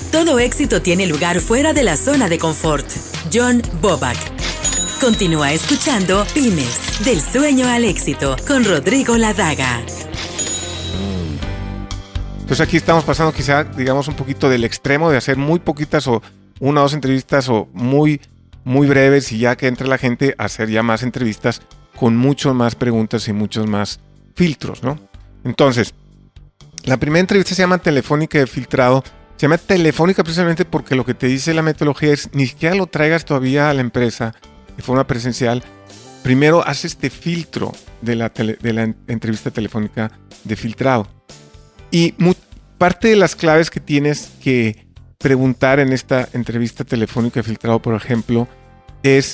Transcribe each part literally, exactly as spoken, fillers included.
Todo éxito tiene lugar fuera de la zona de confort. John Bobak. Continúa escuchando Pymes, del sueño al éxito, con Rodrigo Ladaga. Entonces aquí estamos pasando quizá, digamos, un poquito del extremo de hacer muy poquitas o una o dos entrevistas o muy, muy breves, y ya que entre la gente a hacer ya más entrevistas con mucho más preguntas y muchos más filtros, ¿no? Entonces, la primera entrevista se llama Telefónica de filtrado. Se llama Telefónica precisamente porque lo que te dice la metodología es ni siquiera lo traigas todavía a la empresa de forma presencial. Primero haz este filtro de la, tele, de la entrevista telefónica de filtrado. Y mu- parte de las claves que tienes que preguntar en esta entrevista telefónica de filtrado, por ejemplo, es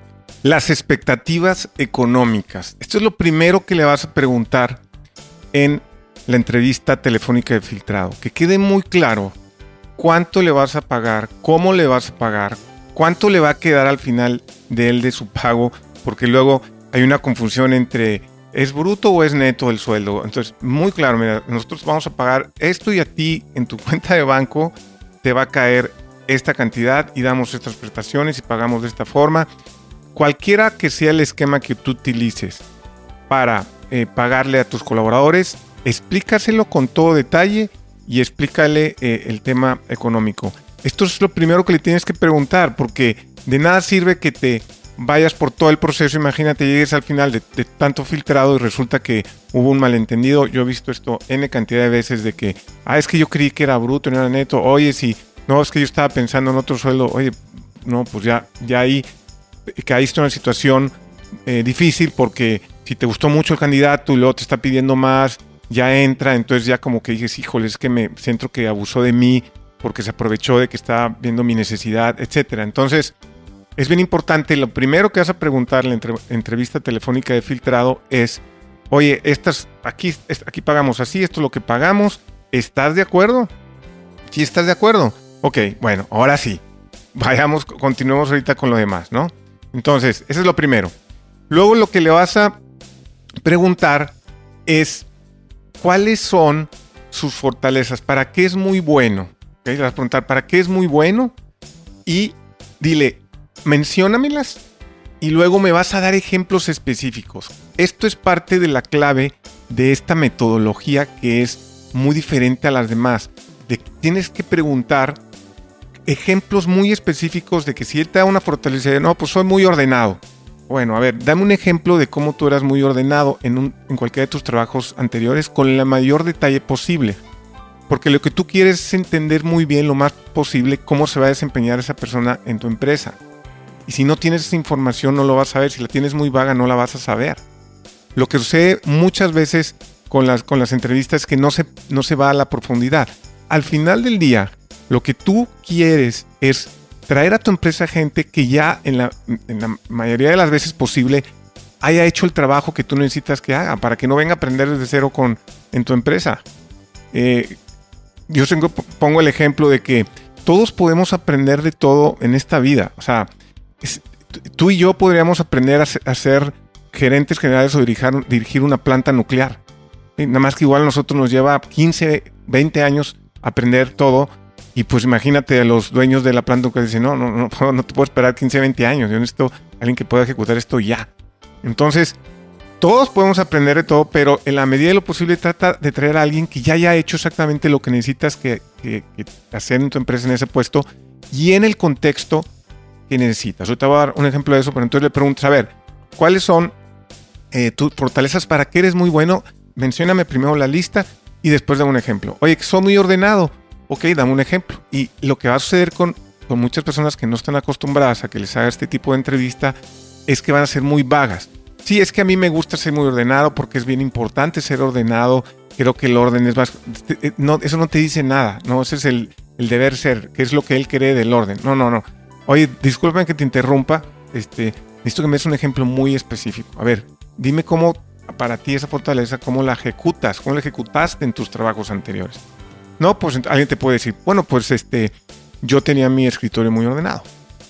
las expectativas económicas. Esto es lo primero que le vas a preguntar en la entrevista telefónica de filtrado. Que quede muy claro cuánto le vas a pagar, cómo le vas a pagar, cuánto le va a quedar al final de él de su pago, porque luego hay una confusión entre ¿es bruto o es neto el sueldo? Entonces, muy claro, mira, nosotros vamos a pagar esto y a ti en tu cuenta de banco te va a caer esta cantidad y damos estas prestaciones y pagamos de esta forma. Cualquiera que sea el esquema que tú utilices para eh, pagarle a tus colaboradores, explícaselo con todo detalle y explícale eh, el tema económico. Esto es lo primero que le tienes que preguntar, porque de nada sirve que te vayas por todo el proceso. Imagínate, llegues al final de, de tanto filtrado y resulta que hubo un malentendido. Yo he visto esto N cantidad de veces de que, ah, es que yo creí que era bruto y no era neto. Oye, si no, es que yo estaba pensando en otro sueldo. Oye, no, pues ya, ya ahí caíste en una situación eh, difícil, porque si te gustó mucho el candidato y luego te está pidiendo más, ya entra, entonces ya como que dices, híjole, es que me siento que abusó de mí porque se aprovechó de que estaba viendo mi necesidad, etcétera. Entonces, es bien importante, lo primero que vas a preguntar en la entre, entrevista telefónica de filtrado es, oye, estas, aquí, aquí pagamos así, esto es lo que pagamos, ¿estás de acuerdo? ¿Sí estás de acuerdo? Ok, bueno, ahora sí, vayamos, continuemos ahorita con lo demás, ¿no? Entonces, eso es lo primero. Luego lo que le vas a preguntar es, ¿cuáles son sus fortalezas? ¿Para qué es muy bueno? ¿Okay? Le vas a preguntar, ¿para qué es muy bueno? Y dile, menciónamelas y luego me vas a dar ejemplos específicos. Esto es parte de la clave de esta metodología que es muy diferente a las demás. De, tienes que preguntar ejemplos muy específicos de que si él te da una fortaleza, no, pues soy muy ordenado. Bueno, a ver, dame un ejemplo de cómo tú eras muy ordenado en, un, en cualquiera de tus trabajos anteriores con el mayor detalle posible. Porque lo que tú quieres es entender muy bien lo más posible cómo se va a desempeñar esa persona en tu empresa. Y si no tienes esa información no lo vas a ver, si la tienes muy vaga no la vas a saber. Lo que sucede muchas veces con las, con las entrevistas es que no se, no se va a la profundidad. Al final del día, lo que tú quieres es traer a tu empresa gente que ya en la, en la mayoría de las veces posible haya hecho el trabajo que tú necesitas que haga, para que no venga a aprender desde cero con, en tu empresa. Eh, yo tengo, pongo el ejemplo de que todos podemos aprender de todo en esta vida. O sea, es, tú y yo podríamos aprender a ser, a ser gerentes generales o dirigir, dirigir una planta nuclear. ¿Sí? Nada más que igual a nosotros nos lleva quince, veinte años aprender todo. Y pues imagínate a los dueños de la planta que dicen, no, no, no, no te puedo esperar quince, veinte años. Yo necesito a alguien que pueda ejecutar esto ya. Entonces, todos podemos aprender de todo, pero en la medida de lo posible trata de traer a alguien que ya haya hecho exactamente lo que necesitas que, que, que hacer en tu empresa en ese puesto y en el contexto que necesitas. Yo te voy a dar un ejemplo de eso, pero entonces le preguntas, a ver, ¿cuáles son eh, tus fortalezas? ¿Para qué eres muy bueno? Mencióname primero la lista y después dame un ejemplo. Oye, que soy muy ordenado. Ok, dame un ejemplo. Y lo que va a suceder con, con muchas personas que no están acostumbradas a que les haga este tipo de entrevista es que van a ser muy vagas. Sí, es que a mí me gusta ser muy ordenado porque es bien importante ser ordenado. Creo que el orden es más... No, eso no te dice nada, ¿no? Ese es el, el deber ser, que es lo que él cree del orden. No, no, no. Oye, discúlpame que te interrumpa. Este, necesito que me des un ejemplo muy específico. A ver, dime cómo para ti esa fortaleza, cómo la ejecutas, cómo la ejecutaste en tus trabajos anteriores. No, pues alguien te puede decir, bueno, pues este, yo tenía mi escritorio muy ordenado.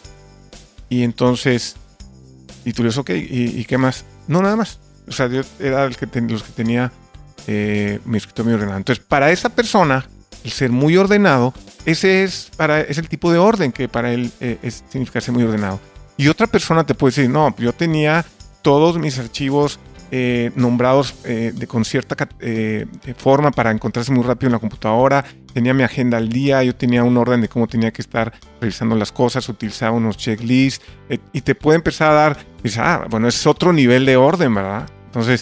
Y entonces, y tú le dices, ok, ¿y, y qué más? No, nada más. O sea, yo era el que ten, los que tenía eh, mi escritorio muy ordenado. Entonces, para esa persona, el ser muy ordenado, ese es, para, es el tipo de orden que para él eh, es, significa ser muy ordenado. Y otra persona te puede decir, no, yo tenía todos mis archivos eh, nombrados eh, de, con cierta eh, forma para encontrarse muy rápido en la computadora, tenía mi agenda al día, yo tenía un orden de cómo tenía que estar revisando las cosas, utilizaba unos checklists eh, y te puede empezar a dar, dices, ah, bueno, es otro nivel de orden, ¿verdad? Entonces,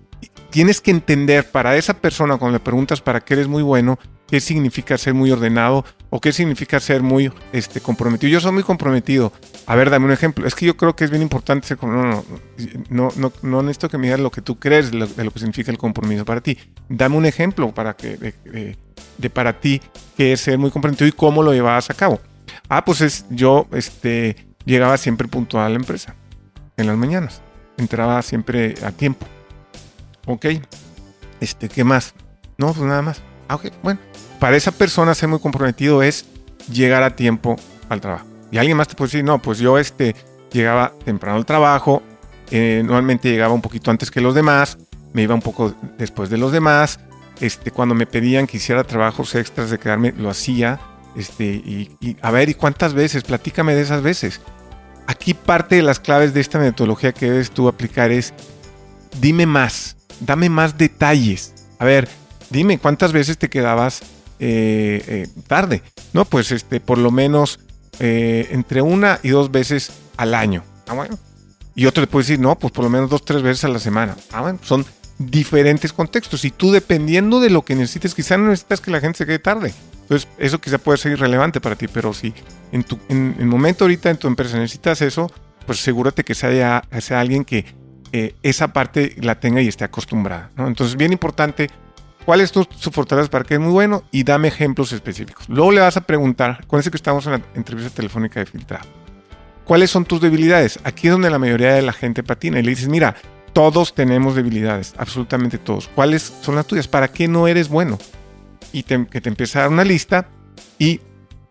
tienes que entender para esa persona cuando le preguntas para qué eres muy bueno, qué significa ser muy ordenado o qué significa ser muy este, comprometido. Yo soy muy comprometido. A ver, dame un ejemplo. Es que yo creo que es bien importante ser no, no, no, no, no necesito que me digas lo que tú crees de lo, de lo que significa el compromiso para ti. Dame un ejemplo para que, de, de, de para ti qué es ser muy comprometido y cómo lo llevabas a cabo. Ah, pues es, yo este, llegaba siempre puntual a la empresa en las mañanas. Entraba siempre a tiempo. Ok, este, ¿qué más? No, pues nada más. Ah, ok, bueno. Para esa persona ser muy comprometido es llegar a tiempo al trabajo. Y alguien más te puede decir, no, pues yo este, llegaba temprano al trabajo, eh, normalmente llegaba un poquito antes que los demás, me iba un poco después de los demás, este, cuando me pedían que hiciera trabajos extras de quedarme, lo hacía, este, y, y a ver, ¿y cuántas veces? Platícame de esas veces. Aquí parte de las claves de esta metodología que debes tú aplicar es, dime más, dame más detalles. A ver, dime cuántas veces te quedabas eh, eh, tarde. No, pues este, por lo menos eh, entre una y dos veces al año. Ah, bueno. Y otro le puede decir, no, pues por lo menos dos, tres veces a la semana. Ah, bueno, son diferentes contextos. Y tú, dependiendo de lo que necesites, quizá no necesitas que la gente se quede tarde. Entonces, eso quizá puede ser irrelevante para ti, pero si en tu en el momento ahorita en tu empresa necesitas eso, pues asegúrate que sea, sea alguien que eh, esa parte la tenga y esté acostumbrada, ¿no? Entonces, bien importante, ¿cuál es tu, su fortaleza para que es muy bueno? Y dame ejemplos específicos. Luego le vas a preguntar, acuérdense que estamos en la entrevista telefónica de filtrado, ¿cuáles son tus debilidades? Aquí es donde la mayoría de la gente patina y le dices, mira, todos tenemos debilidades, absolutamente todos. ¿Cuáles son las tuyas? ¿Para qué no eres bueno? Y te, que te empieza a dar una lista y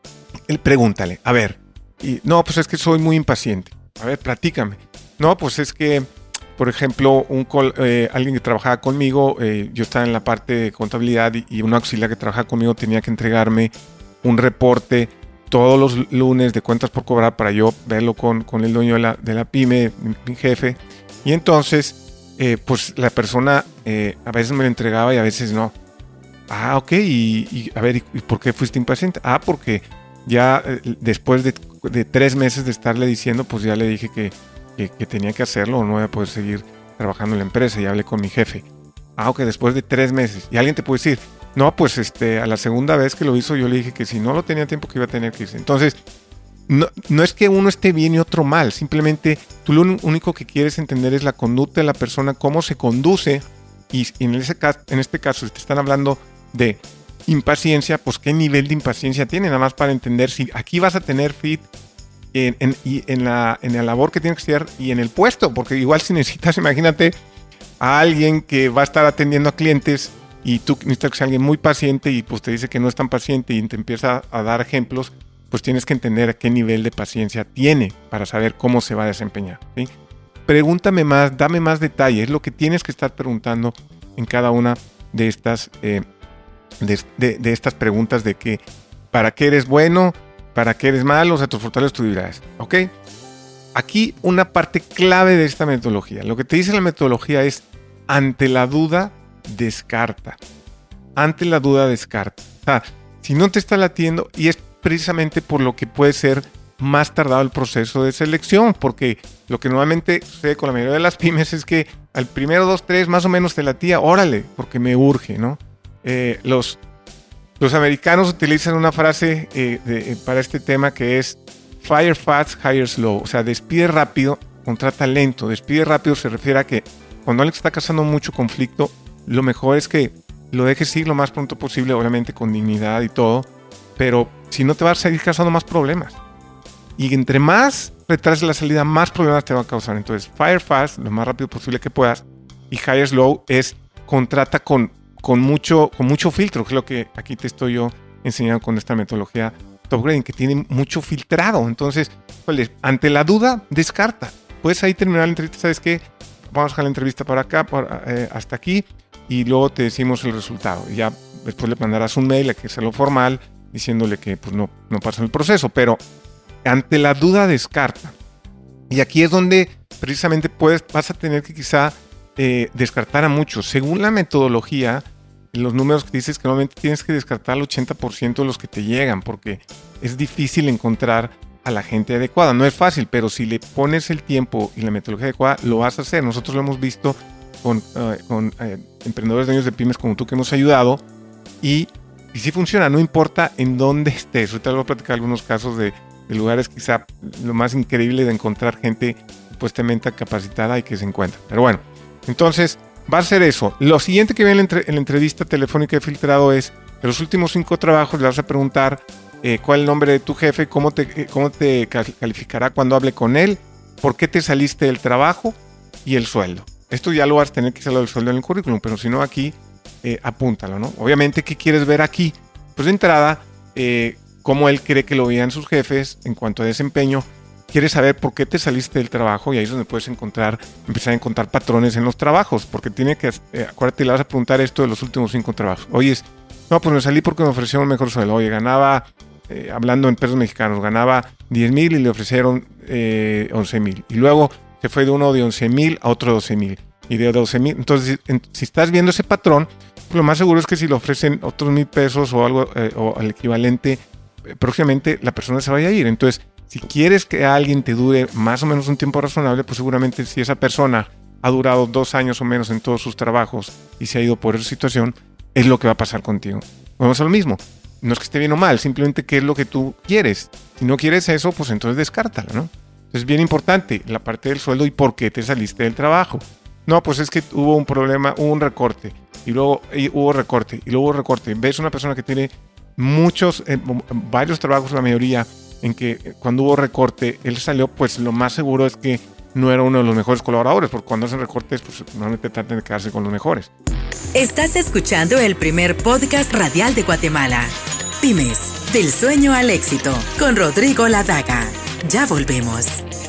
él pregúntale, a ver, y, no, pues es que soy muy impaciente. A ver, platícame. No, pues es que, por ejemplo, un col, eh, alguien que trabajaba conmigo, eh, yo estaba en la parte de contabilidad y, y un auxiliar que trabajaba conmigo tenía que entregarme un reporte todos los lunes de cuentas por cobrar para yo verlo con, con el dueño de la, de la pyme, mi, mi jefe. Y entonces, eh, pues la persona eh, a veces me lo entregaba y a veces no. Ah, ok, y, y a ver, ¿y, ¿y por qué fuiste impaciente? Ah, porque ya eh, después de, de tres meses de estarle diciendo, pues ya le dije que, que, que tenía que hacerlo o no voy a poder seguir trabajando en la empresa y hablé con mi jefe. Ah, ok, después de tres meses. Y alguien te puede decir, no, pues este, a la segunda vez que lo hizo yo le dije que si no lo tenía tiempo que iba a tener que irse. Entonces, no, no es que uno esté bien y otro mal, simplemente tú lo único que quieres entender es la conducta de la persona, cómo se conduce y, y en, ese caso, en este caso, si te están hablando de impaciencia, pues qué nivel de impaciencia tiene, nada más para entender si aquí vas a tener fit en, en, y en, la, en la labor que tienes que hacer y en el puesto, porque igual si necesitas, imagínate a alguien que va a estar atendiendo a clientes y tú necesitas que sea alguien muy paciente y pues te dice que no es tan paciente y te empieza a dar ejemplos, pues tienes que entender a qué nivel de paciencia tiene para saber cómo se va a desempeñar, ¿sí? Pregúntame más, dame más detalles, es lo que tienes que estar preguntando en cada una de estas eh, De, de, de estas preguntas de que para qué eres bueno, para qué eres malo, o sea, tus fortalezas, tus debilidades, ¿ok? Aquí una parte clave de esta metodología, lo que te dice la metodología es ante la duda, descarta. Ante la duda, descarta. O sea, si no te está latiendo, y es precisamente por lo que puede ser más tardado el proceso de selección, porque lo que normalmente sucede con la mayoría de las pymes es que al primero, dos, tres, más o menos te latía, órale, porque me urge, ¿no? Eh, los, los americanos utilizan una frase eh, de, eh, para este tema que es fire fast, hire slow, o sea, despide rápido, contrata lento. Despide rápido se refiere a que cuando alguien está causando mucho conflicto, lo mejor es que lo dejes ir lo más pronto posible, obviamente con dignidad y todo, pero si no te vas a seguir causando más problemas. Y entre más retrases la salida, más problemas te va a causar. Entonces, fire fast, lo más rápido posible que puedas, y hire slow es contrata con Con mucho, con mucho filtro, que es lo que aquí te estoy yo enseñando con esta metodología Top Grading, que tiene mucho filtrado. Entonces, pues, ante la duda, descarta. Puedes ahí terminar la entrevista, ¿sabes qué? Vamos a dejar la entrevista para acá, para, eh, hasta aquí, y luego te decimos el resultado. Y ya después le mandarás un mail a que sea lo formal, diciéndole que pues, no, no pasa el proceso. Pero ante la duda, descarta. Y aquí es donde precisamente puedes, vas a tener que quizá eh, descartar a muchos. Según la metodología, los números que dices que normalmente tienes que descartar al ochenta por ciento de los que te llegan, porque es difícil encontrar a la gente adecuada. No es fácil, pero si le pones el tiempo y la metodología adecuada, lo vas a hacer. Nosotros lo hemos visto con, uh, con uh, emprendedores dueños de pymes como tú que hemos ayudado y, y sí funciona, no importa en dónde estés. Ahorita les voy a platicar algunos casos de, de lugares quizá lo más increíble de encontrar gente supuestamente capacitada y que se encuentra. Pero bueno, entonces va a ser eso. Lo siguiente que viene en la, entre, en la entrevista telefónica que he filtrado es de los últimos cinco trabajos le vas a preguntar eh, cuál es el nombre de tu jefe, cómo te, eh, cómo te calificará cuando hable con él, por qué te saliste del trabajo y el sueldo. Esto ya lo vas a tener que hacerlo del sueldo en el currículum, pero si no aquí, eh, apúntalo, ¿no? Obviamente, ¿qué quieres ver aquí? Pues de entrada, eh, cómo él cree que lo vean sus jefes en cuanto a desempeño. Quieres saber por qué te saliste del trabajo y ahí es donde puedes encontrar, empezar a encontrar patrones en los trabajos, porque tiene que, eh, acuérdate, le vas a preguntar esto de los últimos cinco trabajos. Oye, no, pues me salí porque me ofrecieron un mejor sueldo. Oye, ganaba, eh, hablando en pesos mexicanos, ganaba diez mil y le ofrecieron eh, once mil. Y luego se fue de uno de once mil a otro de doce mil. Y de doce mil. Entonces, en, si estás viendo ese patrón, pues lo más seguro es que si le ofrecen otros mil pesos o algo, eh, o el equivalente, eh, próximamente la persona se vaya a ir. Entonces, si quieres que alguien te dure más o menos un tiempo razonable, pues seguramente si esa persona ha durado dos años o menos en todos sus trabajos y se ha ido por esa situación, es lo que va a pasar contigo. Vamos a lo mismo. No es que esté bien o mal, simplemente qué es lo que tú quieres. Si no quieres eso, pues entonces descártalo, ¿no? Es bien importante la parte del sueldo y por qué te saliste del trabajo. No, pues es que hubo un problema, hubo un recorte, y luego y hubo recorte, y luego hubo recorte. Ves una persona que tiene muchos, eh, varios trabajos, la mayoría, en que cuando hubo recorte, él salió, pues lo más seguro es que no era uno de los mejores colaboradores, porque cuando hacen recortes, pues normalmente tratan de quedarse con los mejores. Estás escuchando el primer podcast radial de Guatemala. Pymes, del sueño al éxito, con Rodrigo Ladaga. Ya volvemos.